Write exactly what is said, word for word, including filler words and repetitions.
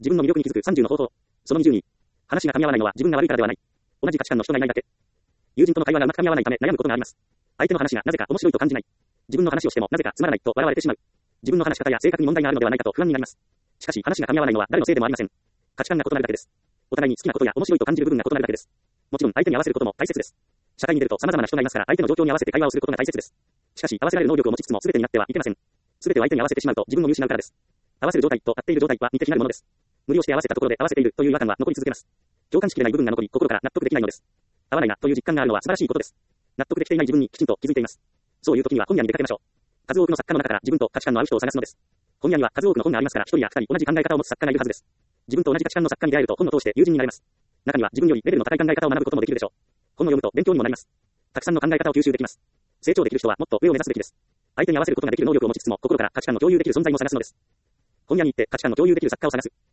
自分の魅力に気づくさんじゅうの方法。そのにじゅうに。話が噛み合わないのは自分が悪いからではない。同じ価値観の人がいないだけ。友人との会話がうまく噛み合わないため悩むことがあります。相手の話がなぜか面白いと感じない。自分の話をしてもなぜかつまらないと笑われてしまう。自分の話し方や性格に問題があるのではないかと不安になります。しかし話が噛み合わないのは誰のせいでもありません。価値観が異なるだけです。お互いに好きなことや面白いと感じる部分が異なるだけです。もちろん相手に合わせることも大切です。社会に出ると様々な人がいますから相手の状況に合わせて会話をすることが大切です。しかし合わせられる能力を持ちつつも全てになってはいけません。全てを相手に合わせてしまうと自分を見失うからです。合わせる状態と合っている状態は似て非なるものです。無理をして合わせたところで合わせているという違和感は残り続けます。共感しきれない部分が残り心から納得できないのです。合わないなという実感があるのは素晴らしいことです。納得できていない自分にきちんと気づいています。そういう時には本屋に出かけましょう。数多くの作家の中から自分と価値観の合う人を探すのです。本屋には数多くの本がありますから一人や二人同じ考え方を持つ作家がいるはずです。自分と同じ価値観の作家に出会えると本を通して友人になれます。中には自分よりレベルの高い考え方を学ぶこともできるでしょう。本を読むと勉強にもなります。たくさんの考え方を吸収できます。成長できる人はもっと上を目指すべきです。相手に合わせることができる能力を持ちつつも心から価値観の共有できる存在も探すのです。本屋に行って価値観の共有できる作家を探す。